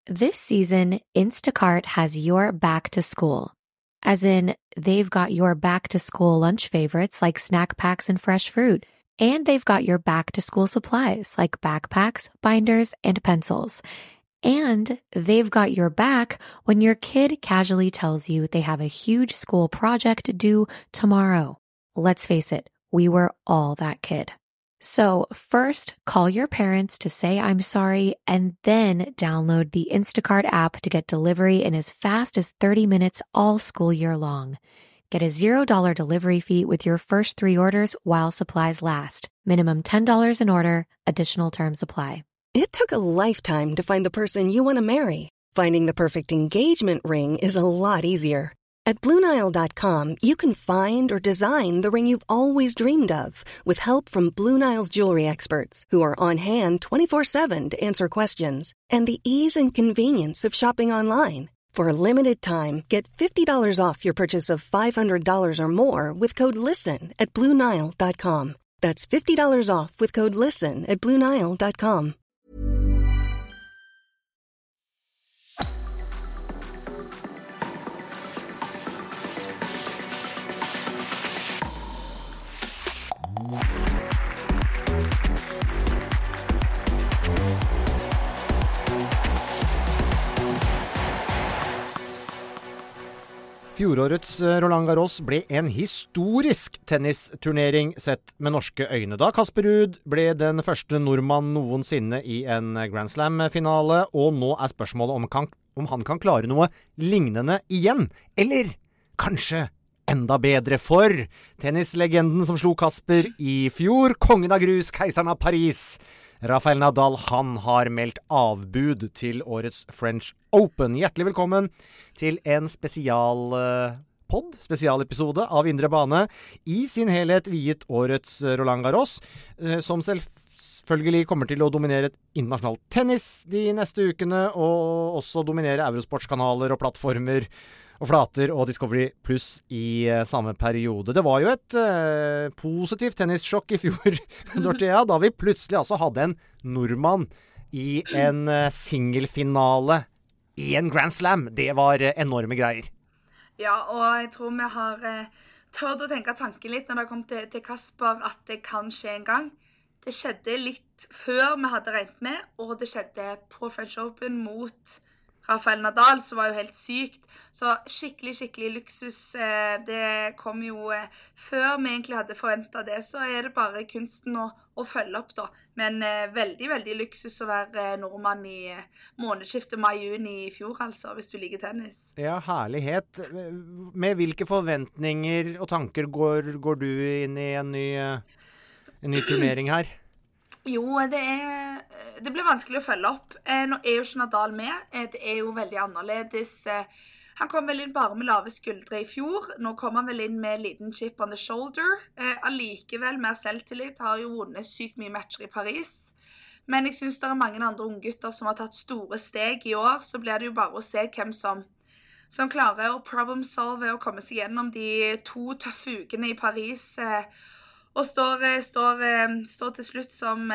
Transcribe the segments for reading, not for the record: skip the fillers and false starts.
This season, Instacart has your back to school. As in, they've got your back to school lunch favorites like snack packs and fresh fruit. And they've got your back to school supplies like backpacks, binders, and pencils. And they've got your back when your kid casually tells you they have a huge school project due tomorrow. Let's face it, we were all that kid. So first, call your parents to say I'm sorry, and then download the Instacart app to get delivery in as fast as 30 minutes all school year long. Get a $0 delivery fee with your first 3 orders while supplies last. Minimum $10 an order. Additional terms apply. It took a lifetime to find the person you want to marry. Finding the perfect engagement ring is a lot easier. At BlueNile.com, you can find or design the ring you've always dreamed of with help from Blue Nile's jewelry experts who are on hand 24/7 to answer questions, and the ease and convenience of shopping online. For a limited time, get $50 off your purchase of $500 or more with code LISTEN at BlueNile.com. That's $50 off with code LISTEN at BlueNile.com. Fjorårets Roland Garros ble en historisk tennisturnering sett med norske øyne, da Casper Ruud ble den første nordmann noensinne i en Grand Slam-finale, og nå er spørsmålet om han kan klare noe lignende igjen, eller kanskje enda bedre for tennislegenden som slo Casper i fjor, kongen av grus, keiseren av Paris. Rafael Nadal, han har meldt avbud til årets French Open. Hjertelig velkommen til en spesialepisode av Indre Bane, i sin helhet viet årets Roland Garros, som selvfølgelig kommer til å dominere internasjonal tennis de neste ukene, og også dominere Eurosports-kanaler og plattformer og flater og Discovery Plus i samme periode. Det var jo et positivt tennissjokk i fjor, Dorthea, da vi plutselig altså hadde en nordmann i en singelfinale i en Grand Slam. Det var enorme greier. Ja, og jeg tror vi har tørt å tenke tanken litt når det kom til Casper, at det kan skje en gang. Det skjedde litt før vi hadde regnet med, og det skjedde på French Open mot Rafael Nadal, som var jo helt sykt. Så skikkelig luksus. Det kom jo før vi egentlig hadde forventet det, så er det bare kunsten å følge opp da. Men veldig luksus å være nordmann i månedsskiftet mai-juni i fjor, altså, hvis du liker tennis. Ja, herlighet. Med hvilke forventninger og tanker går du inn i en ny turnering her? Jo, det blir vanskelig å følge opp. Nå er jo ikke Nadal med. Det er jo veldig annerledes. Han kom vel inn bare med lave skuldre i fjor. Nå kom han vel inn med liten chip on the shoulder. Allikevel mer selvtillit. Har jo vunnet sykt mye matcher i Paris. Men jeg synes det er mange andre unge gutter som har tatt store steg i år. Så blir det jo bare å se hvem som klarer å problem solve og komme seg gjennom de 2 tøffe ukene i Paris, og står til slutt som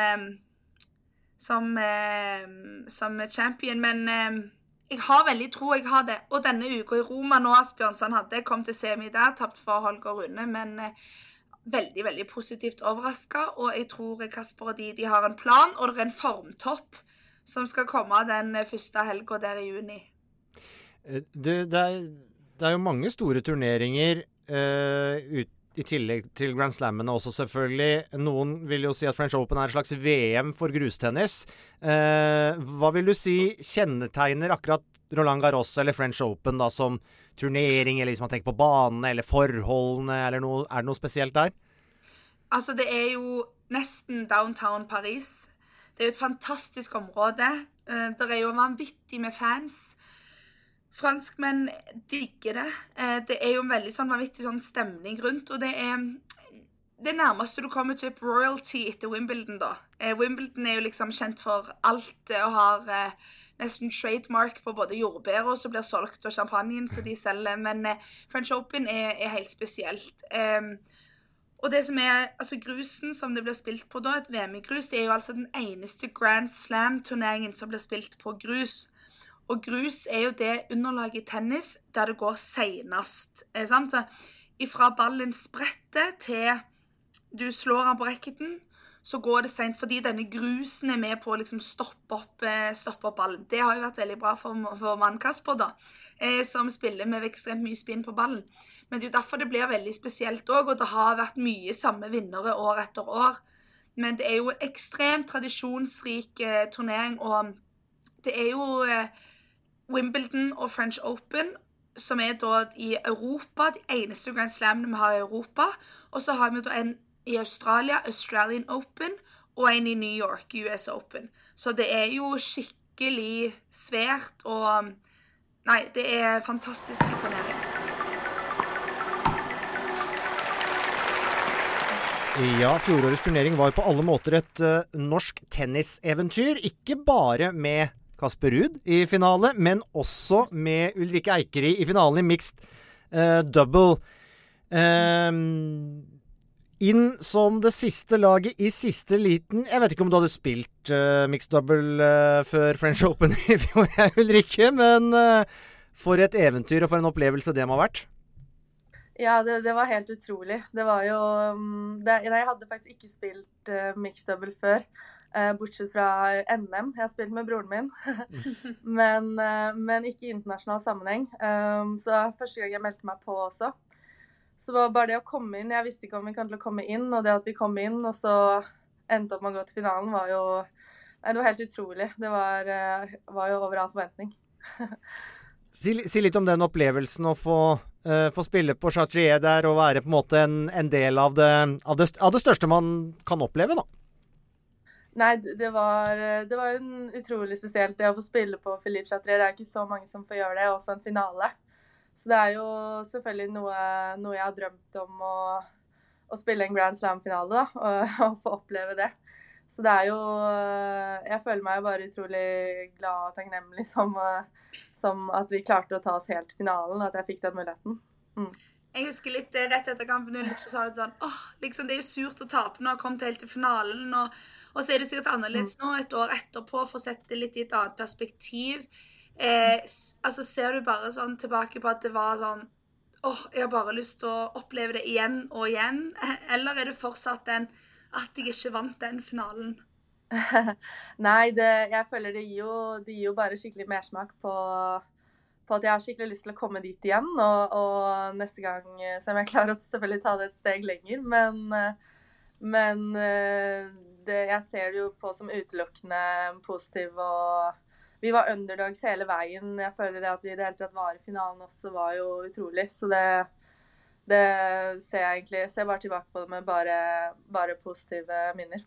champion, men jeg har veldig tro, jeg har det. Og denne uka i Roma nå, Asbjørnsen hadde kom til semi der, tapt for Holger Rune, men veldig positivt overrasket, og jeg tror Casper og de har en plan, og det er en formtopp som skal komme den første helgen der i juni. Det er jo mange store turneringer i tillegg til Grand Slammene også selvfølgelig. Noen vil jo si at French Open er et slags VM for grustennis. Hva vil du si kjennetegner akkurat Roland Garros eller French Open da, som turnering, eller hvis man tenker på banene eller forholdene, eller noe, er det noe spesielt der? Altså, det er jo nesten downtown Paris. Det er jo et fantastisk område. Det er jo vanvittig med fans. Franskmenn digger det. Det er jo en veldig sånn vanvittig sånn stemning rundt, og det er det nærmeste du kommer til royalty etter Wimbledon da. Wimbledon er jo liksom kjent for alt, og har nesten trademark på både jordbær og så blir solgt, og champagnen så de selger, men French Open er helt spesielt. Og det som er, altså grusen som det blir spilt på da, et VM i grus, det er jo altså den eneste Grand Slam-turneringen som blir spilt på grus. Og grus jo det underlaget i tennis der det går senest. Sant? Ifra ballen spretter til du slår den på racketen, så går det sent, fordi denne grusen med på å liksom stoppe opp ballen. Det har jo vært veldig bra for mann Kasper da, som spiller med ekstremt mye spinn på ballen. Men det jo derfor det blir veldig spesielt også, og det har vært mye samme vinnere år etter år. Men det jo en ekstremt tradisjonsrik turnering, og det jo Wimbledon og French Open, som da i Europa, de eneste Grand Slamene vi har i Europa, og så har vi da en i Australia, Australian Open, og en i New York, US Open. Så det jo skikkelig svært, og nei, det fantastiske turnering. Ja, fjorårets turnering var på alle måter et norsk tenniseventyr, ikke bare med Casper Ruud i finale, men også med Ulrike Eikeri i finalen i mixed double. Inn som det siste laget i siste liten. Jeg vet ikke om du hadde spilt mixed double før French Open i fjor, Ulrike, men for et eventyr og for en opplevelse det må ha vært. Ja, det var helt utrolig. Det var jo jeg hadde faktisk ikke spilt mixed double før, bortsett fra NM. Jeg har spilt med broren min, men ikke i internasjonal sammenheng. Så første gang jeg meldte meg på også. Så var bare det å komme inn, jeg visste ikke om vi kom til å komme inn, og det at vi kom inn, og så endte opp med å gå til finalen, var jo, det var helt utrolig. Det var jo over all forventning. Si litt om den opplevelsen å få spille på Chatrier der, og være på en måte en del av det største man kan oppleve, da. Nei, det var jo utrolig spesielt det å få spille på Philippe Chatrier. Det ikke så mange som får gjøre det, også en finale. Så det jo selvfølgelig noe jeg har drømt om å spille en Grand Slam-finale, da, og få oppleve det. Så det jo, jeg føler meg bare utrolig glad og takknemlig som at vi klarte å ta oss helt til finalen, og at jeg fikk den muligheten. Jeg husker litt rett etter kampen, så sa det sånn, liksom det jo surt å tape når jeg kom helt til finalen, og så det sikkert annerledes nå, et år etterpå, for å sette det litt i et annet perspektiv. Altså ser du bare sånn tilbake på at det var sånn, jeg har bare lyst til å oppleve det igjen og igjen, eller det fortsatt at jeg ikke vant den finalen? Nei, jeg føler det gir jo bare skikkelig mersmak på at jeg har skikkelig lyst til å komme dit igjen, og neste gang, så jeg klarer å selvfølgelig ta det et steg lenger, men jeg ser det jo på som utelukkende positiv, og vi var underdogs hele veien. Jeg føler det at vi i det hele tatt var i finalen også var jo utrolig, så det ser jeg egentlig, ser bare tilbake på det med bare positive minner.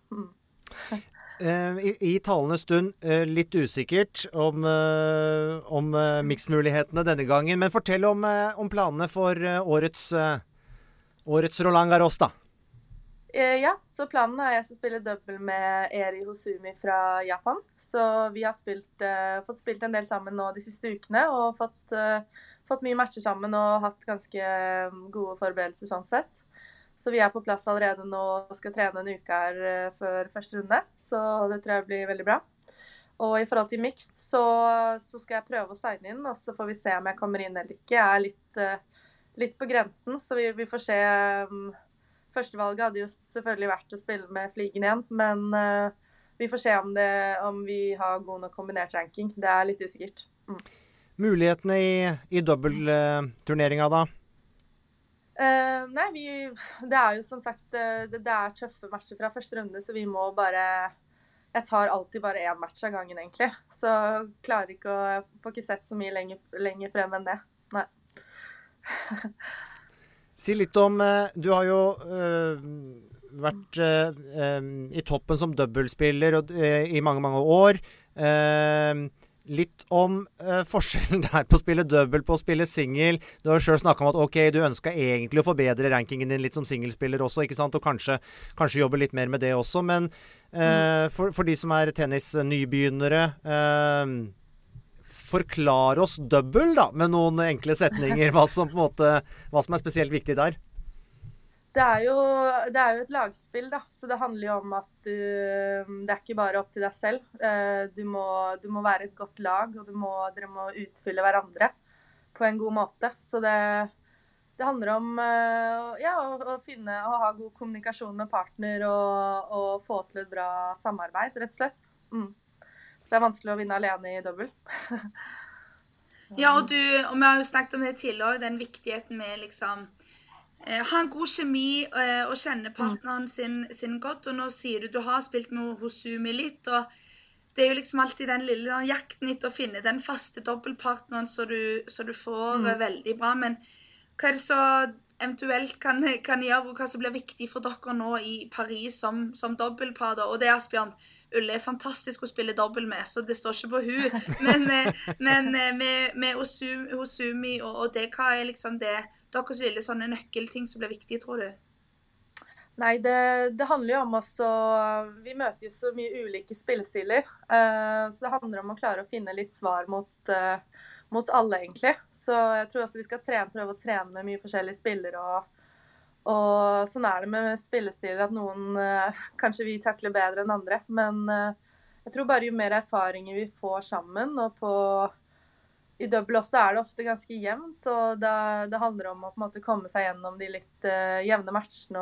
I talende stund litt usikkert om mixmulighetene denne gangen, men fortell om planene for årets Roland Garros da. Ja, så planen jeg skal spille double med Eri Hosumi fra Japan. Så vi har fått spilt en del sammen nå de siste ukene, og fått mye matcher sammen og hatt ganske gode forberedelser sånn sett. Så vi på plass allerede nå og skal trene en uke her før første runde, så det tror jeg blir veldig bra. Og i forhold til mixed så skal jeg prøve å signe inn, og så får vi se om jeg kommer inn eller ikke. Jeg litt på grensen, så vi får se. Førstevalget hadde jo selvfølgelig vært å spille med Fligen igjen, men vi får se om vi har god nok kombinert ranking. Det litt usikkert. Mulighetene i dobbeltturneringa da? Nei, det jo som sagt, det tøffe matcher fra første runde, så vi må jeg tar alltid bare en match av gangen egentlig, så klarer ikke får ikke sett så mye lenger frem enn det. Nei. Si litt om, du har jo vært i toppen som dobbeltspiller i mange, mange år. Litt om forskjellen der på å spille dobbelt, på å spille single. Du har selv snakket om at ok, du ønsker egentlig å forbedre rankingen din litt som singlespiller også, ikke sant? Og kanskje jobbe litt mer med det også, men for de som tennis-nybegynnere, forklar oss double da, med noen enkle setninger, hva som spesielt viktig der. Det er jo et lagspill, da, så det handler jo om at det ikke bare opp til deg selv. Du må være et godt lag, og dere må utfylle hverandre på en god måte. Så det handler om å finne og ha god kommunikasjon med partner og få til et bra samarbeid, rett og slett. Så det er vanskelig å vinne alene i dobbel. Ja, og vi har jo snakket om det tidligere, den viktigheten med liksom ha en god kjemi og kjenne partneren sin godt, og nå sier du har spilt med Hosumi litt, og det jo liksom alltid den lille jakten etter å finne den faste dobbeltpartneren så du får veldig bra, men hva det så eventuelt kan gjøre, og hva som blir viktig for dere nå i Paris som dobbeltpar da, og det Asbjørn, Ulle fantastisk å spille dobbelt med, så det står ikke på hun, men med Hosumi og det, hva liksom det deres lille sånne nøkkelting som blir viktig, tror du? Nei, det handler jo om vi møter jo så mye ulike spillestiler, så det handler om å klare å finne litt svar mot alle egentlig. Så jeg tror også vi skal prøve å trene med mye forskjellige spillere, og sånn det med spillestiler at noen kanskje vi takler bedre enn andre, men jeg tror bare jo mer erfaringer vi får sammen, og i dobbel også det ofte ganske jevnt, og det handler om å på en måte komme seg gjennom de litt jevne matchene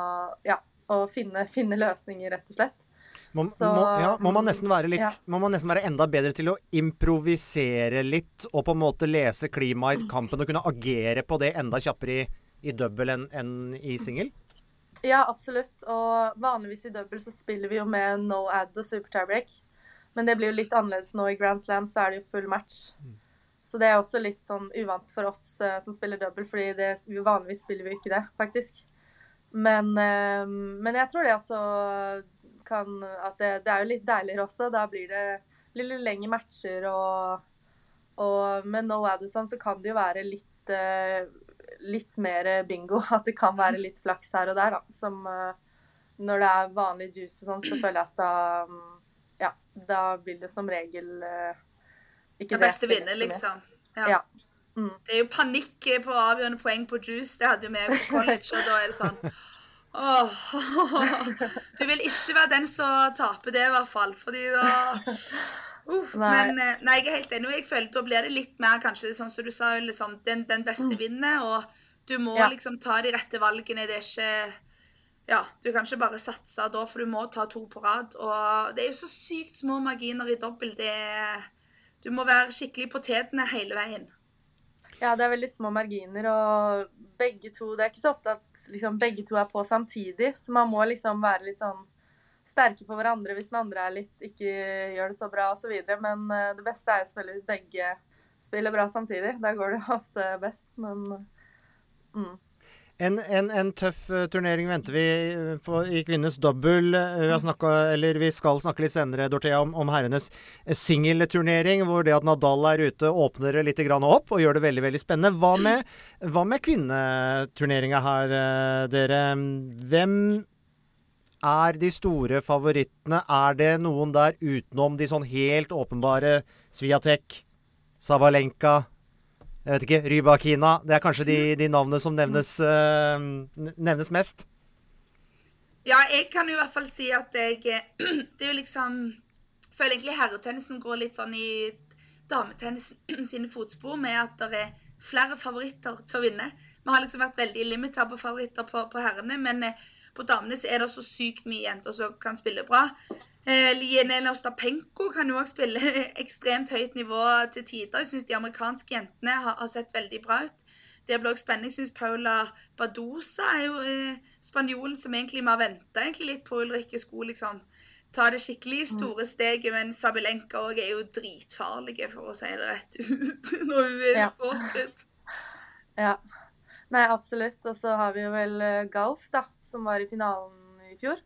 og finne løsninger, rett og slett. Må man nesten være enda bedre til å improvisere litt, og på en måte lese klimaet i kampen, og kunne agere på det enda kjappere i dobbel enn i single? Ja, absolutt. Og vanligvis i dobbel så spiller vi jo med no ad og super tiebreak, men det blir jo litt annerledes nå i Grand Slam, så det jo full match. Så det også litt sånn uvant for oss som spiller dobbel, fordi vanligvis spiller vi ikke det, faktisk. Men jeg tror det også at det jo litt deiligere også. Da blir det litt lengre matcher, og med no ad og sånn, så kan det jo være litt mer bingo. At det kan være litt flaks her og der, da. Som når det vanlig juice og sånn, så føler jeg at da blir det som regel ikke det beste vinner, liksom. Ja. Det jo panikk på avgjørende poeng på juice. Det hadde jo vi på college, og da det sånn du vil ikke være den som taper det i hvert fall, fordi da men nei, jeg helt enig, og jeg føler da blir det litt mer kanskje sånn som du sa, liksom, den beste vinner, og du må liksom ta de rette valgene. Det ikke du kan ikke bare satse da, for du må ta 2 på rad, og det jo så sykt små marginer i dobbel. Du må være skikkelig på tetene hele veien. Ja, det veldig små marginer, og begge to, det ikke så ofte at liksom, begge to på samtidig, så man må liksom være litt sånn sterke for hverandre hvis den andre ikke gjør det så bra og så videre, men det beste jo selvfølgelig hvis begge spiller bra samtidig. Der går det ofte best, men En tøff turnering venter vi i kvinnes dobbel. Vi skal snakke litt senere, Dorthea, om herrenes singelturnering, hvor det at Nadal ute åpner det litt grann opp og gjør det veldig, veldig spennende. Hva med kvinneturneringa her, dere? Hvem de store favorittene? Det noen der utenom de sånn helt åpenbare Swiatek, Sabalenka, jeg vet ikke, Rybakina? Det kanskje de navnene som nevnes mest? Ja, jeg kan jo i hvert fall si at det jo liksom, føler egentlig herretennisen går litt sånn i dametennisen sine fotspor, med at det flere favoritter til å vinne. Vi har liksom vært veldig limiter på favoritter på herrene, men på damene så det så sykt mye jenter som kan spille bra. Jelena Ostapenko kan jo også spille ekstremt høyt nivå til tider. Jeg synes de amerikanske jentene har sett veldig bra ut. Det blir også spennende. Jeg synes Paula Badosa jo spanjolen som egentlig vi har ventet egentlig litt på. Ulrikke skulle liksom ta det skikkelig store steget, men Sabalenka også jo dritfarlige, for å si det rett ut, når hun påskrudd. Ja. Nei, absolutt. Og så har vi jo vel Gauff da, som var i finalen i fjor.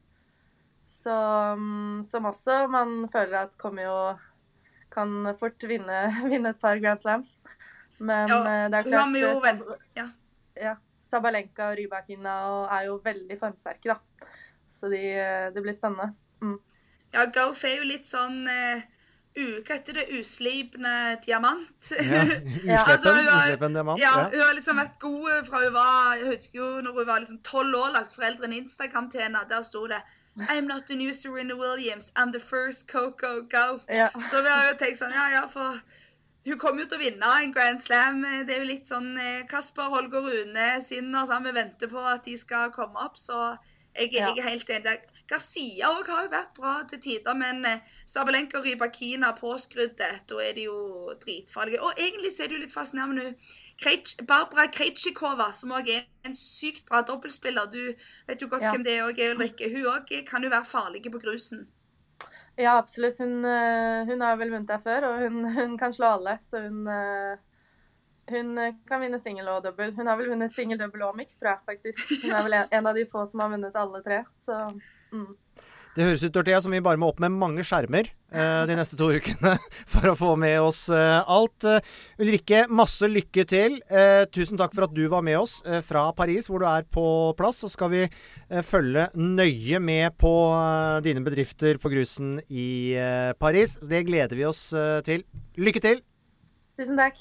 Som også man føler at kan fort vinne et par Grand Slams. Men det klart Sabalenka og Rybakina jo veldig formsterke, da. Så det blir spennende. Ja, Gauff jo litt sånn hva heter det, uslipende diamant. Uslepen diamant. Ja, hun har liksom vært god fra hun var, jeg husker jo når hun var liksom 12 år, lagt foreldrene Instagram til henne, der stod det I'm not the new Serena Williams, I'm the first Coco Gauff. Ja. Så vi har jo tenkt sånn, for hun kommer jo til å vinne en Grand Slam. Det er jo litt sånn Kasper, Holger, Rune, Sinner, sånn, vi venter på at de skal komme opp, så jeg er helt enig. Garcia også har jo vært bra til tider, men Sabalenka og Rybakina påskrudde, da er de jo dritfarlige. Og egentlig så er det jo litt fascinerende Barbara Krejcikova, som også er en sykt bra dobbeltspiller. Du vet jo godt hvem det er, og Ulrikke. Hun også kan jo være farlig på grusen. Ja, absolutt. Hun har vel vunnet der før, og hun kan slå alle, så hun kan vinne single og dobbelt. Hun har vel vunnet single, dobbelt og mix, tror jeg, faktisk. Hun er vel en av de få som har vunnet alle tre, så... Det høres ut, Dorthea, som vi bare må opp med mange skjermer de neste 2 ukene for å få med oss alt. Ulrikke, masse lykke til. Tusen takk for at du var med oss fra Paris, hvor du er på plass. Så skal vi følge nøye med på dine bedrifter på grusen i Paris. Det gleder vi oss til. Lykke til! Tusen takk.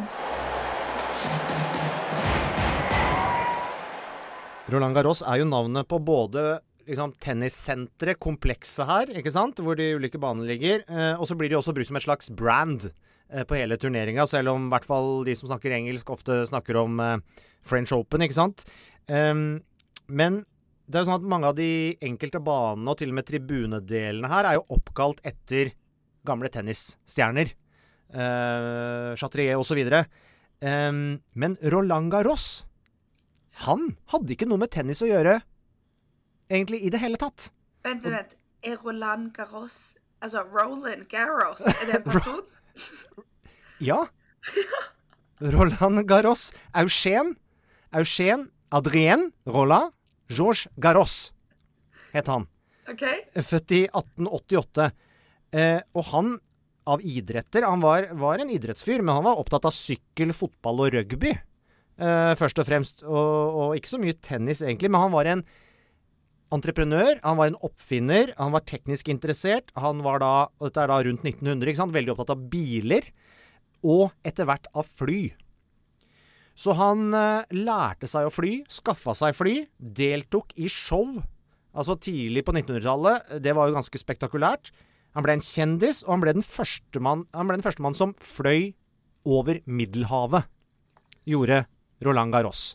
Roland Garros er jo navnet på både tennissenteret, komplekset her, ikke sant? Hvor de ulike banene ligger. Og så blir det også brukt som et slags brand på hele turneringen, selv om i hvert fall de som snakker engelsk ofte snakker om French Open, ikke sant? Men det er jo sånn at mange av de enkelte banene og til og med tribunedelene her er jo oppkalt etter gamle tennisstjerner. Chatrier og så videre. Men Roland Garros, han hadde ikke noe med tennis å gjøre egentlig i det hele tatt. Vent. Er Roland Garros, altså Roland Garros, er det en person? Ja. Roland Garros. Eugen Adrien Roland Georges Garros het han. Ok. Født i 1888. Og han av idretter, han var en idrettsfyr, men han var opptatt av sykkel, fotball og rugby. Først og fremst. Og ikke så mye tennis egentlig, men han var en entreprenør, han var en oppfinner, han var teknisk interessert, han var da, og dette er da rundt 1900, ikke sant, veldig opptatt av biler, og etter hvert av fly. Så han lærte seg å fly, skaffet seg fly, deltok i show, altså tidlig på 1900-tallet, det var jo ganske spektakulært. Han ble en kjendis, og han ble den første mann som fløy over Middelhavet, gjorde Roland Garros.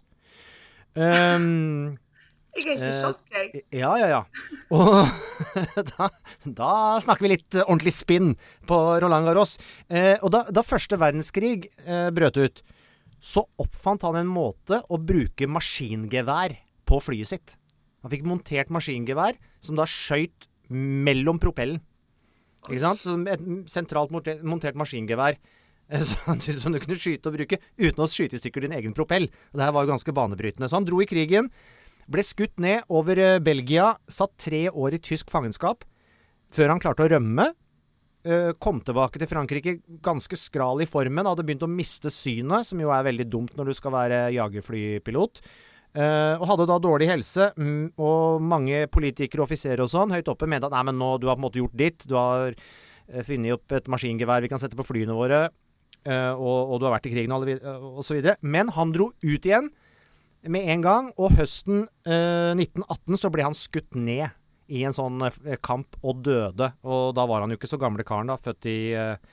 Jeg er helt i sjokk, jeg. Ja. Og da snakker vi litt ordentlig spinn på Roland Garros. Og da første verdenskrig brøt ut, så oppfant han en måte å bruke maskingevær på flyet sitt. Han fikk montert maskingevær som da skjøt mellom propellen. Ikke sant? Så et sentralt montert maskingevær som du kunne skyte og bruke uten å skyte i stykker din egen propell. Og det her var jo ganske banebrytende. Så han dro i krigen, ble skutt ned over Belgia, satt 3 år i tysk fangenskap, før han klarte å rømme, kom tilbake til Frankrike ganske skral i formen, hadde begynt å miste synet, som jo er veldig dumt når du skal være jagerflypilot, og hadde da dårlig helse, og mange politikere og offiserer og sånn, høyt oppe, mente at nei, men nå, du har på en måte gjort ditt, du har funnet opp et maskingevær vi kan sette på flyene våre, og du har vært i krigen og så videre. Men han dro ut igjen, med en gang, og høsten 1918 så ble han skutt ned i en sånn kamp og døde, og da var han jo ikke så gamle karen da, født i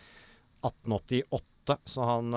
1888, så han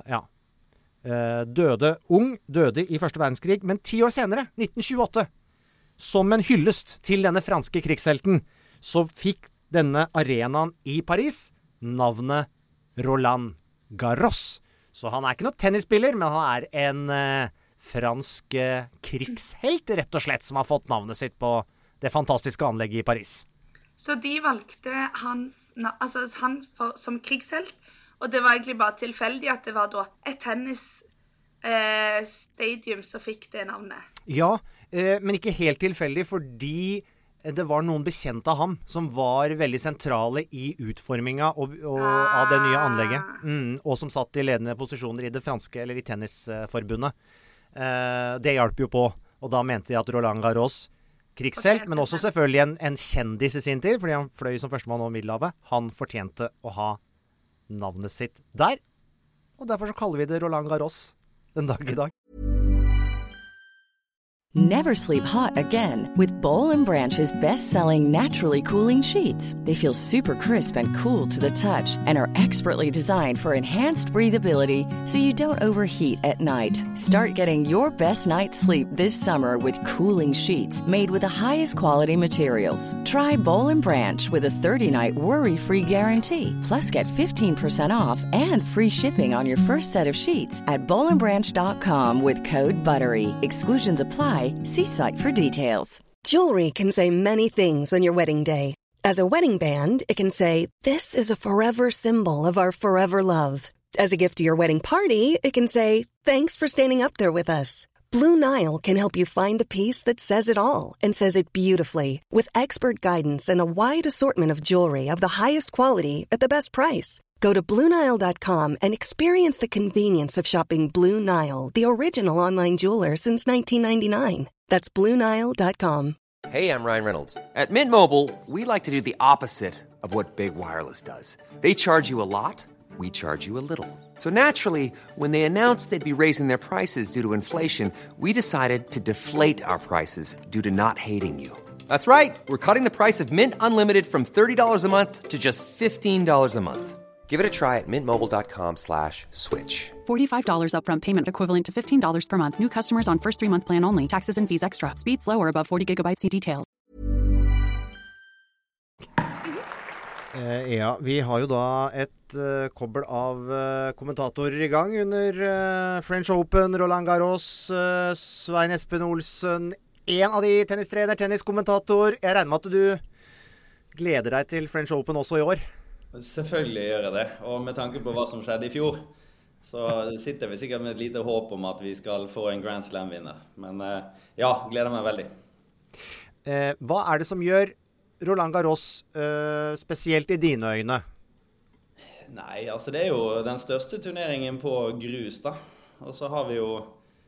døde ung, døde i første verdenskrig, men 10 år senere, 1928, som en hyllest til denne franske krigshelten, så fikk denne arenaen i Paris navnet Roland Garros. Så han er ikke noe tennisspiller, men han er en fransk krigshelt, rett og slett, som har fått navnet sitt på det fantastiske anlegget i Paris. Så de valgte han som krigshelt, og det var egentlig bare tilfeldig at det var da et tennisstadium som fikk det navnet. Ja, men ikke helt tilfeldig, fordi det var noen bekjente av ham som var veldig sentrale i utforminga av det nye anlegget, og som satt i ledende posisjoner i det franske, eller i tennisforbundet. Det hjalp jo på, og da mente de at Roland Garros krigshelt, men også selvfølgelig en kjendis I sin tid, fordi han fløy som førstemann over Middelhavet. Han fortjente å ha navnet sitt der, og derfor så kaller vi det Roland Garros den dag I dag. Never sleep hot again with Boll & Branch's best-selling naturally cooling sheets. They feel super crisp and cool to the touch and are expertly designed for enhanced breathability so you don't overheat at night. Start getting your best night's sleep this summer with cooling sheets made with the highest quality materials. Try Boll & Branch with a 30-night worry-free guarantee. Plus get 15% off and free shipping on your first set of sheets at bollandbranch.com with code BUTTERY. Exclusions apply. See site for details. Jewelry can say many things on your wedding day. As a wedding band, it can say, "This is a forever symbol of our forever love." As a gift to your wedding party, it can say, "Thanks for standing up there with us." Blue Nile can help you find the piece that says it all and says it beautifully, with expert guidance and a wide assortment of jewelry of the highest quality at the best price. Go to BlueNile.com and experience the convenience of shopping Blue Nile, the original online jeweler since 1999. That's BlueNile.com. Hey, I'm Ryan Reynolds. At Mint Mobile, we like to do the opposite of what Big Wireless does. They charge you a lot, we charge you a little. So naturally, when they announced they'd be raising their prices due to inflation, we decided to deflate our prices due to not hating you. That's right. We're cutting the price of Mint Unlimited from $30 a month to just $15 a month. Give it a try at mintmobile.com/switch. $45 upfront payment equivalent to $15 per month. New customers on first 3-month plan only. Taxes and fees extra. Speed slower above 40 gigabytes. See details. Ja, vi har jo da et kobbel av kommentatorer I gang under French Open, Roland Garros, Svein Espen Olsen, en av de tennistrener, tenniskommentator. Jeg regner med at du gleder deg til French Open også I år. Selvfølgelig gjør jeg det, og med tanke på hva som skjedde I fjor, så sitter vi sikkert med et lite håp om at vi skal få en Grand Slam-vinner. Men ja, gleder meg veldig. Hva det som gjør Roland Garros spesielt I dine øyne? Nei, altså det jo den største turneringen på grus da. Og så har vi jo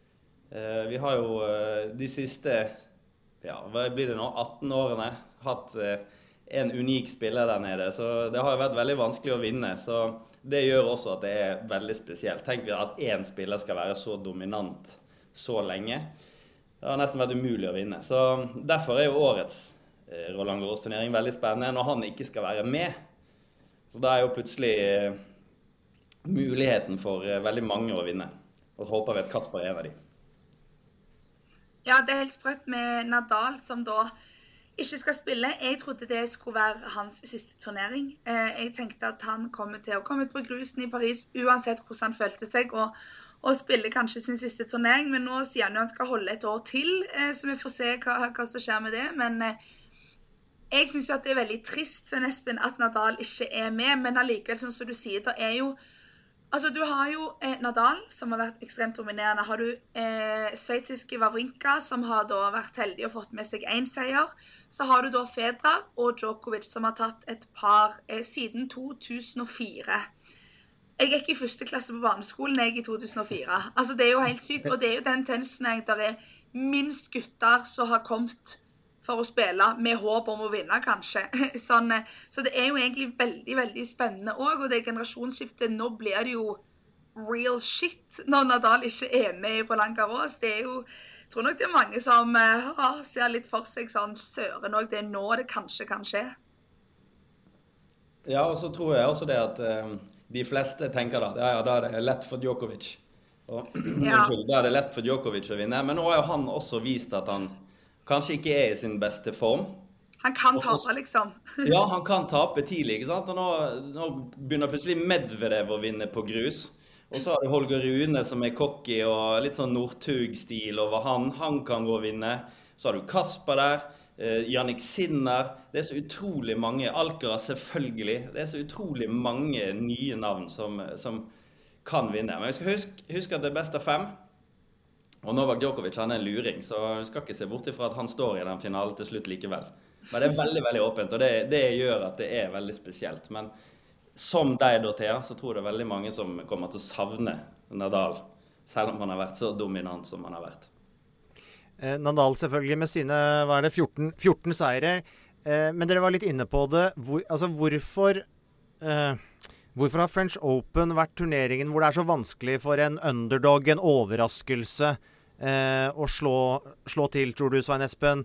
de siste, ja, hva blir det nå, 18 årene hatt en unik spiller der nede, så det har jo vært veldig vanskelig å vinne, så det gjør også at det veldig spesielt. Tenk vi at en spiller skal være så dominant så lenge. Det har nesten vært umulig å vinne, så derfor jo årets Roland Garros-turnering veldig spennende når han ikke skal være med. Så da jo plutselig muligheten for veldig mange å vinne, og håper vi at Kasper en av de. Ja, det helt sprøtt med Nadal som da ikke skal spille. Jeg trodde det skulle være hans siste turnering. Jeg tenkte at han kommer til å komme ut på grusen I Paris uansett hvordan han følte seg og spille kanskje sin siste turnering, men nå sier han jo han skal holde et år til, så vi får se hva som skjer med det, men jeg synes jo at det veldig trist, Svein Espen, at Nadal ikke med, men allikevel, sånn som du sier, det jo altså, du har jo Nadal, som har vært ekstremt dominerende. Har du sveitsiske Wawrinka, som har da vært heldig og fått med seg en seier. Så har du da Federer og Djokovic, som har tatt et par siden 2004. Jeg gikk I første klasse på barneskolen I 2004. Altså, det jo helt sykt, og det jo den tennisturneringen der minst gutter som har kommet for å spille med håp om å vinne, kanskje. Sånn, så det jo egentlig veldig, veldig spennende også, og det generasjonsskiftet, nå blir det jo real shit når Nadal ikke med I Roland Garros. Det jo, jeg tror nok det mange som ser litt for seg sånn søren også, det nå det kanskje kan skje. Ja, og så tror jeg også det at de fleste tenker da, ja, da det lett for Djokovic. Og, unnskyld, da det lett for Djokovic å vinne, men nå har jo han også vist at han kanskje ikke I sin beste form. Han kan tape, liksom. Ja, han kan tape tidlig, ikke sant? Og nå begynner plutselig Medvedev å vinne på grus. Og så har du Holger Rune som cocky og litt sånn Northug-stil over han. Han kan gå og vinne. Så har du Kasper der, Jannik Sinner. Det så utrolig mange, Alcaraz selvfølgelig. Det så utrolig mange nye navn som kan vinne. Men vi skal huske at det beste 5. Og Novak Djokovic, han en luring, så vi skal ikke se bort ifra at han står I den finalen til slutt likevel. Men det veldig, veldig åpent, og det gjør at det veldig spesielt. Men som deg, Dorthea, så tror det veldig mange som kommer til å savne Nadal, selv om han har vært så dominant som han har vært. Nadal selvfølgelig med sine, 14 seire. Men dere var litt inne på det. Hvorfor har French Open vært turneringen hvor det så vanskelig for en underdog, en overraskelse, å slå til, tror du, Svein Espen?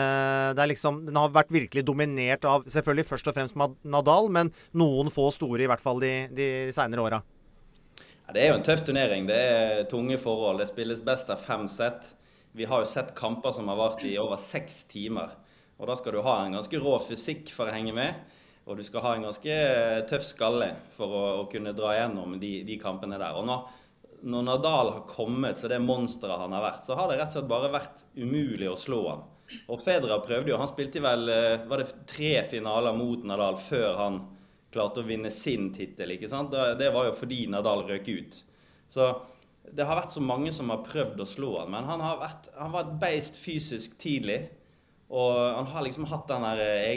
Den har vært virkelig dominert av, selvfølgelig først og fremst Nadal, men noen få store, i hvert fall de senere åra. Ja, det jo en tøff turnering. Det tunge forhold. Det spilles best av 5 sett. Vi har jo sett kamper som har vært i over 6 timer. Og da skal du ha en ganske rå fysikk for å henge med. Og du skal ha en ganske tøff skalle for å kunne dra gjennom de kampene der. Og når Nadal har kommet, så det monsteret han har vært, så har det rett og slett bare vært umulig å slå han. Og Federer prøvde jo. Han spilte vel, var det 3 finaler mot Nadal før han klarte å vinne sin titel, ikke sant? Det var jo fordi Nadal røk ut. Så det har vært så mange som har prøvd å slå han, men han var et beist fysisk tidlig, og han har liksom hatt en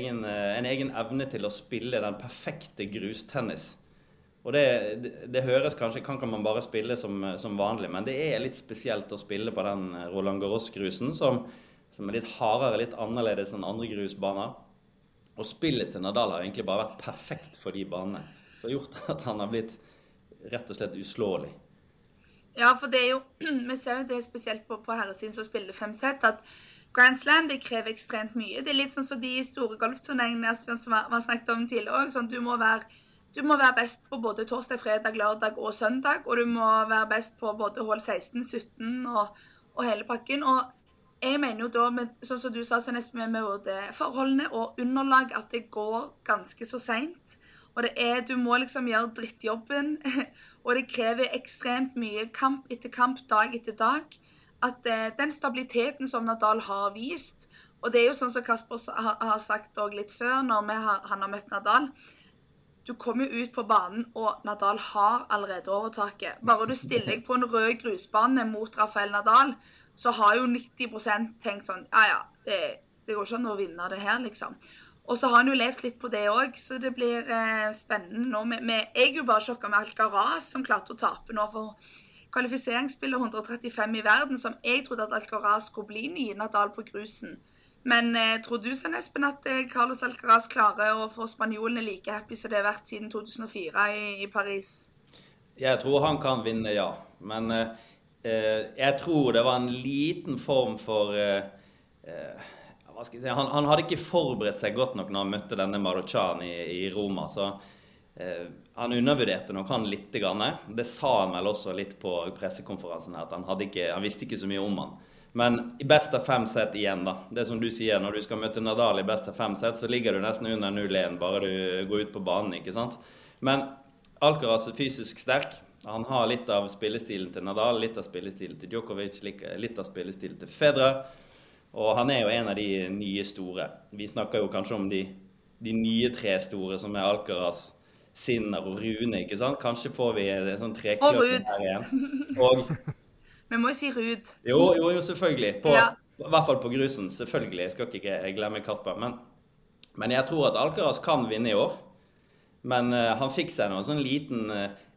egen evne til å spille den perfekte grustennis. Og det høres kanskje, kan man bare spille som vanlig, men det litt spesielt å spille på den Roland Garros-grusen, som litt hardere, litt annerledes enn andre grusbaner. Og spillet til Nadal har egentlig bare vært perfekt for de banene. Det har gjort at han har blitt rett og slett uslåelig. Ja, for det jo, vi ser jo det spesielt på herresiden som spiller 5 sett, at Grand Slam, det krever ekstremt mye. Det litt sånn som de store golfturneringene som vi har snakket om tidligere også, sånn, du må være best på både torsdag, fredag, lørdag og søndag, og du må være best på både hull 16, 17 og hele pakken. Og jeg mener jo da, sånn som du sa, så nesten med både forholdene og underlag, at det går ganske så sent. Og du må liksom gjøre drittjobben, og det krever ekstremt mye kamp etter kamp, dag etter dag. At den stabiliteten som Nadal har vist, og det jo sånn som Kasper har sagt også litt før, når han har møtt Nadal, du kommer ut på banen, og Nadal har allerede overtaket. Bare du stiller deg på en rød grusbane mot Rafael Nadal, så har jo 90% tenkt sånn, det går ikke an å vinne det her, liksom. Og så har han jo levd litt på det også, så det blir spennende nå. Jeg jo bare sjokket med Alcaraz, som klarte å tape nå for kvalifiseringsspillet 135 i verden, som jeg trodde at Alcaraz skulle bli nye Nadal på grusen. Men tror du, Svein Espen, at Carlos Alcaraz klarer å få spanjolene like happy som det har vært siden 2004 i Paris? Jeg tror han kan vinne, ja. Men jeg tror det var en liten form for... Han hadde ikke forberedt seg godt nok når han møtte denne Marochan i Roma, så han undervurderte nok han litt grann. Det sa han vel også litt på pressekonferansen her, at han visste ikke så mye om han. Men i best av 5 sett igjen da, det som du sier, når du skal møte Nadal i best av 5 sett, så ligger du nesten under 0-1, bare du går ut på banen, ikke sant? Men Alcaraz fysisk sterk. Han har litt av spillestilen til Nadal, litt av spillestilen til Djokovic, litt av spillestilen til Federer. Og han jo en av de nye store. Vi snakker jo kanskje om de nye 3 store, som Alcaraz, Sinner og Rune, ikke sant? Kanskje får vi en sånn trekløp her igjen. Og vi må jo si Rud. Jo, selvfølgelig. I hvert fall på grusen, selvfølgelig. Jeg skal ikke glemme Kasper. Men jeg tror at Alcaraz kan vinne i år. Men han fikk seg noen sånn liten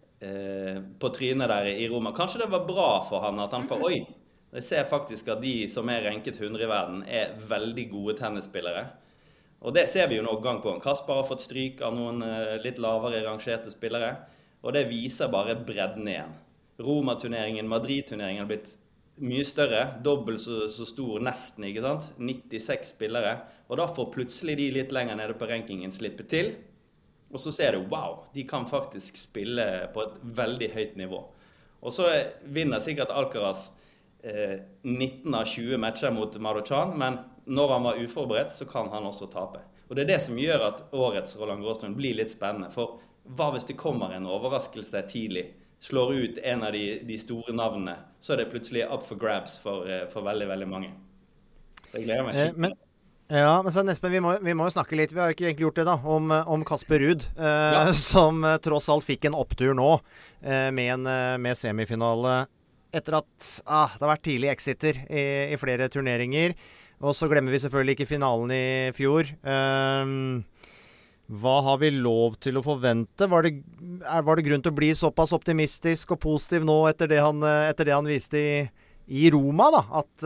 på trynet der i Roma. Kanskje det var bra for han at han får, jeg ser faktisk at de som renket 100 i verden veldig gode tennisspillere. Og det ser vi jo nå gang på. Kasper har fått stryk av noen litt lavere rangerte spillere. Og det viser bare bredden igjen. Roma-turneringen, Madrid-turneringen har blitt mye større. Dobbelt så stor nesten, ikke sant? 96 spillere. Og da får plutselig de litt lenger nede på rankingen slippe til. Og så ser du, wow, de kan faktisk spille på et veldig høyt nivå. Og så vinner sikkert Alcaraz 19 av 20 matcher mot Marochan, men når han var uforberedt, så kan han også tape. Og det det som gjør at årets Roland Garros blir litt spennende, for hva hvis det kommer en overraskelse tidlig, slår ut en av de store navnene, så det plutselig up for grabs for veldig, veldig mange. Så jeg gleder meg skikkelig. Men så Espen, vi må jo snakke litt, vi har jo ikke egentlig gjort det da, om Casper Ruud, som tross alt fikk en opptur nå, med semifinale, etter at det har vært tidlig exiter i flere turneringer. Og så glemmer vi selvfølgelig ikke finalen i fjor. Hva har vi lov til å forvente? Var det grunn til å bli såpass optimistisk og positiv nå etter det han viste i Roma da,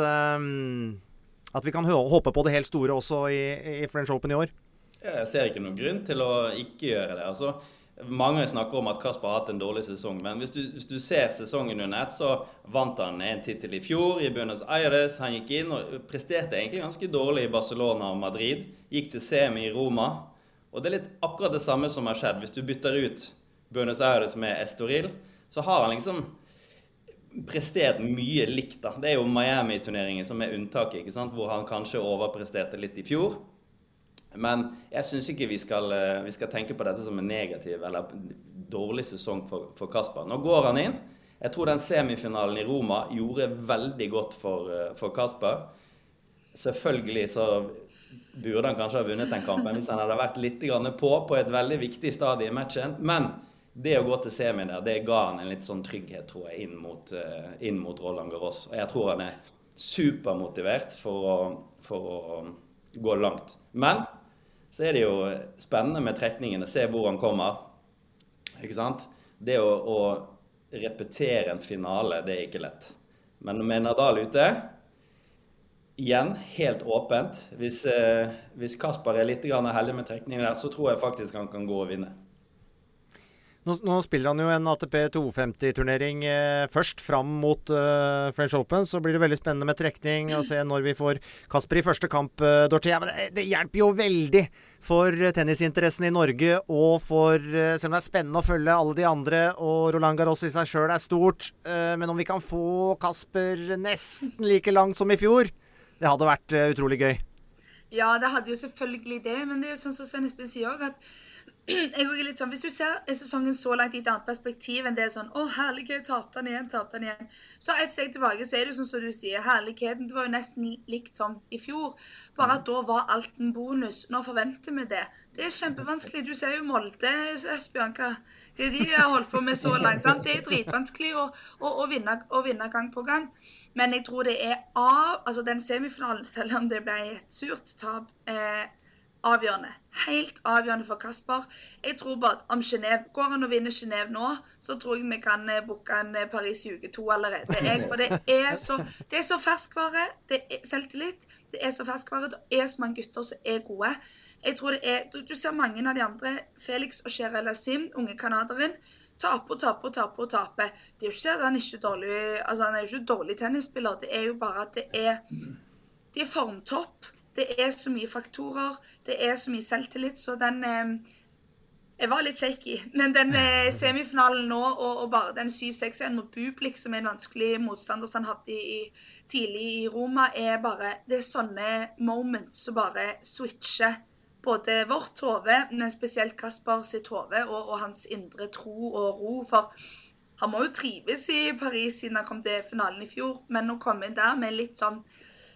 at vi kan håpe på det helt store også i French Open i år? Jeg ser ikke noen grunn til å ikke gjøre det. Altså, mange snakker om at Kasper har hatt en dårlig sesong, men hvis du ser sesongen under ett, så vant han en titel i fjor i Buenos Aires. Han gikk inn og presterte egentlig ganske dårlig i Barcelona og Madrid. Gikk til semi i Roma. Og det er litt akkurat det samme som har skjedd. Hvis du bytter ut Buenos Aires med Estoril, så har han liksom prestert mye likt da. Det er jo Miami-turneringen som er unntaket, ikke sant? Hvor han kanskje overpresterte litt i fjor. Men jeg synes ikke vi skal tenke på dette som en negativ eller dårlig sesong for Kasper. Nå går han inn. Jeg tror den semifinalen i Roma gjorde veldig godt for Kasper. Selvfølgelig så burde han kanskje ha vunnet den kampen hvis han hadde vært litt på et veldig viktig stadie i matchen. Men det å gå til semien der, det ga han en litt sånn trygghet, tror jeg, inn mot Roland Garros. Og jeg tror han er supermotivert for å gå langt. Men så er det jo spennende med trekningene, se hvor han kommer. Ikke sant? Det å repetere en finale, det er ikke lett. Men med Nadal ute, igjen, helt åpent. Hvis Kasper er litt heldig med trekningene der, så tror jeg faktisk han kan gå og vinne. Nå spiller han jo en ATP 250-turnering først fram mot French Open, så blir det veldig spennende med trekning og se når vi får Kasper i første kamp, Dorthea. Men det hjelper jo veldig for tennisinteressen i Norge, og selv om det er spennende å følge alle de andre, og Roland Garros i seg selv er stort, men om vi kan få Kasper nesten like langt som i fjor, det hadde vært utrolig gøy. Ja, det hadde jo selvfølgelig det, men det er jo sånn som Sven Espen sier også, at jeg er litt sånn, hvis du ser sesongen så langt i et annet perspektiv enn det er sånn, herlighet, tapte han igjen. Så et steg tilbake, så er det jo sånn som du sier, herligheten, det var jo nesten likt som i fjor, bare at da var alt en bonus. Nå forventer vi det. Det er kjempevanskelig. Du ser jo Molde, Esbjørn, hva de har holdt på med så langt, sant? Det er dritvanskelig å vinne gang på gang. Men jeg tror det er altså den semifinalen, selv om det ble et surt tap, avgjørende. Helt avgjørende for Kasper. Jeg tror bare om Genève, går han og vinner Genève nå, så tror jeg vi kan booke en Paris i uke 2 allerede. For det er så ferskvare, det er selvtillit, det er så ferskvare, det er så mange gutter som er gode. Jeg tror det er, du ser mange av de andre, Felix og Sherelle Sim, unge kanaderen, taper. Det er jo ikke at han ikke er dårlig, altså han er jo ikke dårlig tennisspiller, det er jo bare at de er formtopp. Det er så mye faktorer, det er så mye selvtillit, så jeg var litt shaky. Men den semifinalen nå, og bare den 7-6-1 mot Bublik, som er en vanskelig motstander som han hadde tidlig i Roma, det er sånne moments som bare switcher både vårt hode, men spesielt Kasper sitt hode, og hans indre tro og ro, for han må jo trives i Paris siden han kom til finalen i fjor, men å komme inn der med litt sånn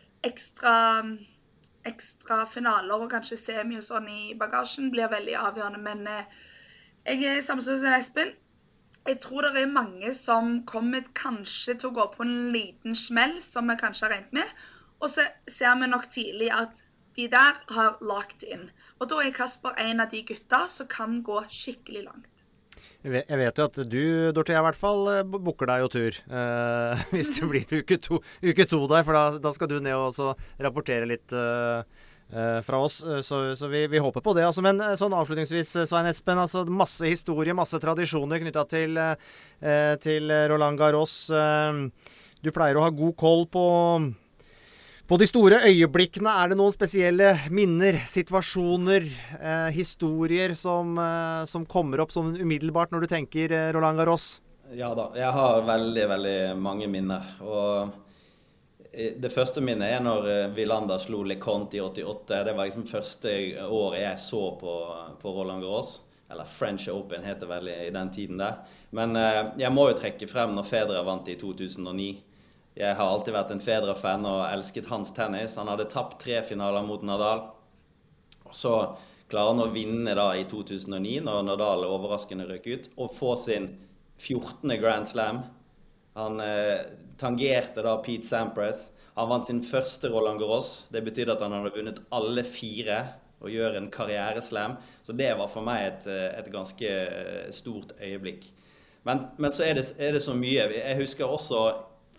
ekstra finaler og kanskje semi og sånn i bagasjen blir veldig avgjørende, men jeg er samme som Espen. Jeg tror det er mange som kommer kanskje til å gå på en liten smell som vi kanskje har regnet med, og så ser vi nok tidlig at de der har lagt inn. Og da er Kasper en av de gutta som kan gå skikkelig langt. Jeg vet jo at du, Dorthea, i hvert fall booker deg jo tur hvis det blir uke to der, for da skal du ned og også rapportere litt fra oss, så vi håper på det. Altså, men sånn avslutningsvis, Svein Espen, altså masse historie, masse tradisjoner knyttet til Roland Garros. Du pleier å ha god koll på de store øyeblikkene. Er det noen spesielle minner, situasjoner, historier som kommer opp som umiddelbart når du tenker Roland Garros? Ja da, jeg har veldig, veldig mange minner. Og det første minnet er når Wilander slo LeConte i 88. Det var liksom første året jeg så på Roland Garros. Eller French Open heter vel i den tiden der. Men jeg må jo trekke frem når Federer vant i 2009. Jeg har alltid vært en Federer-fan og elsket hans tennis. Han hadde tapt 3 finaler mot Nadal. Og så klarer han å vinne da i 2009, når Nadal overraskende røk ut, og få sin 14. Grand Slam. Han tangerte da Pete Sampras. Han vant sin første Roland Garros. Det betydde at han hadde vunnet alle 4 og gjør en karriereslam. Så det var for meg et ganske stort øyeblikk. Men så er det så mye. Jeg husker også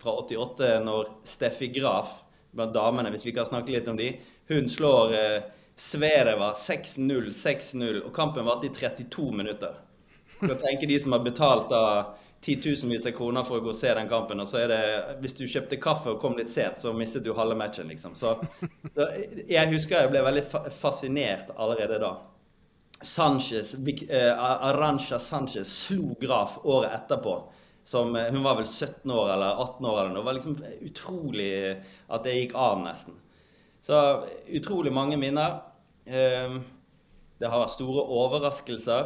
fra 88 når Steffi Graf, blant damene, hvis vi kan snakke litt om de, hun slår Zvereva 6-0, 6-0, og kampen varte i 32 minutter. Du kan tenke de som har betalt av 10 000 kroner for å gå og se den kampen, og så det, hvis du kjøpte kaffe og kom litt sent, så mistet du halve matchen, liksom. Så jeg husker jeg ble veldig fascinert allerede da. Arantxa Sanchez slo Graf året etterpå, hun var vel 17 år eller 18 år eller noe. Det var liksom utrolig at det gikk an nesten. Så utrolig mange minner. Det har vært store overraskelser.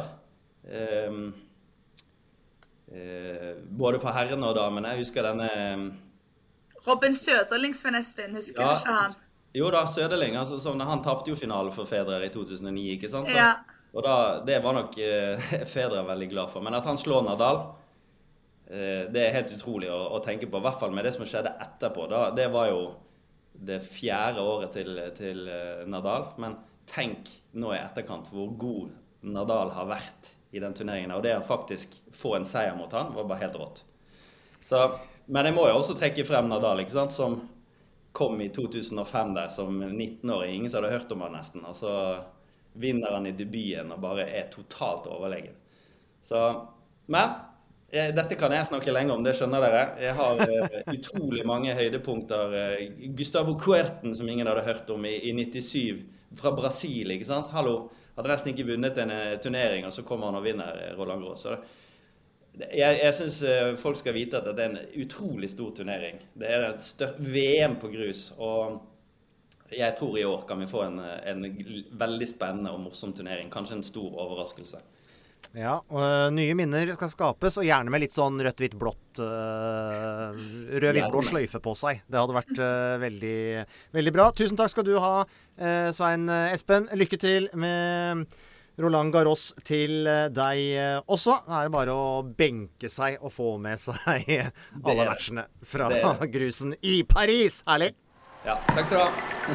Både for herrene og damene. Jeg husker denne Robin Söderling, Sven Espen, husker du ikke han? Jo da, Söderling, altså, han tappte jo finalen for Federer i 2009, ikke sant? Så, ja. Og da, det var nok Federer veldig glad for. Men at han slår Nadal, det helt utrolig å tenke på, i hvert fall med det som skjedde etterpå. Det var jo det 4. året til Nadal, men tenk nå i etterkant hvor god Nadal har vært i den turneringen, og det å faktisk få en seier mot han var bare helt rått. Så, men jeg må jo også trekke frem Nadal, ikke sant, som kom i 2005 der som 19-åring, ingen som hadde hørt om han nesten, og så vinner han i debuten og bare totalt overlegen. Så, men dette kan jeg snakke lenge om, det skjønner dere. Jeg har utrolig mange høydepunkter. Gustavo Kuerten, som ingen hadde hørt om i 97, fra Brasil, ikke sant? Hallo, hadde nesten ikke vunnet en turnering, og så kommer han og vinner Roland Garros. Så jeg synes folk skal vite at det en utrolig stor turnering. Det en VM på grus, og jeg tror i år kan vi få en veldig spennende og morsom turnering. Kanskje en stor overraskelse. Ja, og nye minner skal skapes, og gjerne med litt sånn rødt-hvitt-blått rød-hvitt-blå sløyfe på seg. Det hadde vært veldig, veldig bra. Tusen takk skal du ha, Svein Espen. Lykke til med Roland Garros til deg også. Nå det bare å benke seg og få med seg alle matchene fra grusen i Paris. Herlig! Ja, takk skal du ha.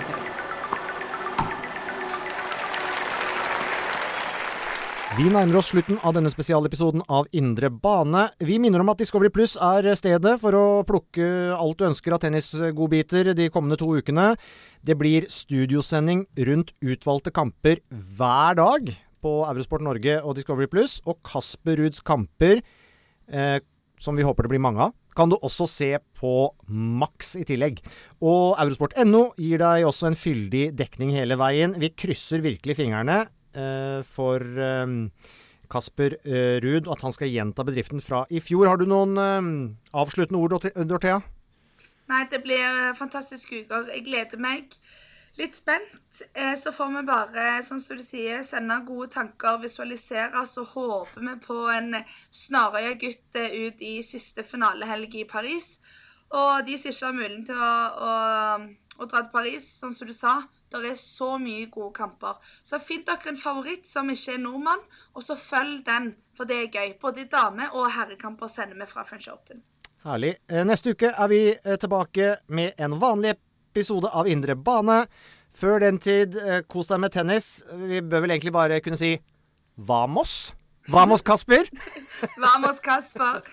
Vi nærmer oss slutten av denne spesialepisoden av Indre Bane. Vi minner om at Discovery Plus stedet for å plukke alt du ønsker av tennisgodbiter de kommende 2 ukene. Det blir studiosending rundt utvalgte kamper hver dag på Eurosport Norge og Discovery Plus, og Casper Ruuds kamper, som vi håper det blir mange av, kan du også se på Max i tillegg. Og Eurosport.no gir deg også en fyldig dekning hele veien. Vi krysser virkelig fingrene for Casper Ruud, at han skal gjenta bedriften fra i fjor. Har du noen avsluttende ord, Dorothea? Nei, det blir fantastiske uker. Jeg gleder meg. Litt spent. Så får vi bare, som du sier, sende gode tanker, visualisere, så håper vi på en snarøye gutt ut i siste finalehelg i Paris. Og de som ikke har mulighet til å dra til Paris, sånn som du sa, det så mye gode kamper. Så finn dere en favoritt som ikke nordmann, og så følg den, for det gøy. Både dame- og herrekamper sender vi fra French Open. Herlig. Neste uke vi tilbake med en vanlig episode av Indre Bane. Før den tid, kos deg med tennis. Vi bør vel egentlig bare kunne si Vamos? Vamos, Casper? Vamos, Casper.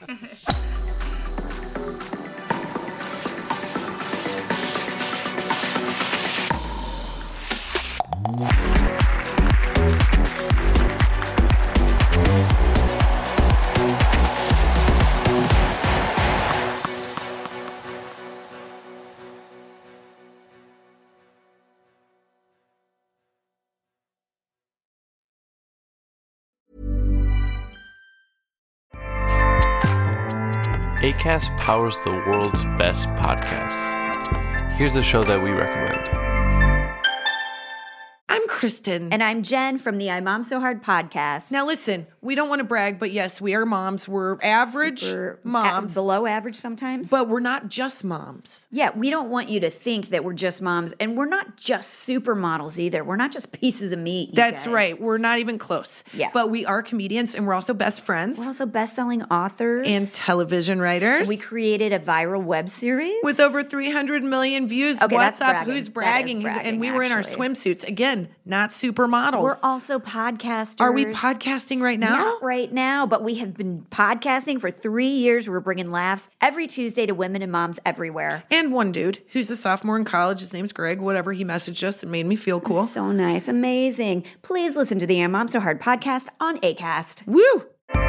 Acast powers the world's best podcasts. Here's a show that we recommend. I'm Kristen. And I'm Jen from the I Mom So Hard podcast. Now listen, we don't want to brag, but yes, we are moms. We're average moms. Below average sometimes. But we're not just moms. Yeah, we don't want you to think that we're just moms. And we're not just supermodels either. We're not just pieces of meat, That's right. We're not even close. Yeah. But we are comedians, and we're also best friends. We're also best-selling authors. And television writers. And we created a viral web series. With over 300 million views. Okay, What's that's up? bragging. Who's bragging? That is bragging, and we were in our actually. swimsuits. Again, not supermodels. We're also podcasters. Are we podcasting right now? Not right now, but we have been podcasting for 3 years. We're bringing laughs every Tuesday to women and moms everywhere. And one dude who's a sophomore in college, his name's Greg, whatever, he messaged us and made me feel cool. So nice. Amazing. Please listen to the Mom So Hard podcast on Acast. Woo!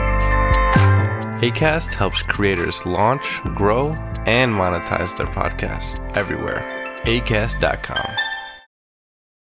Acast helps creators launch, grow, and monetize their podcasts everywhere. Acast.com.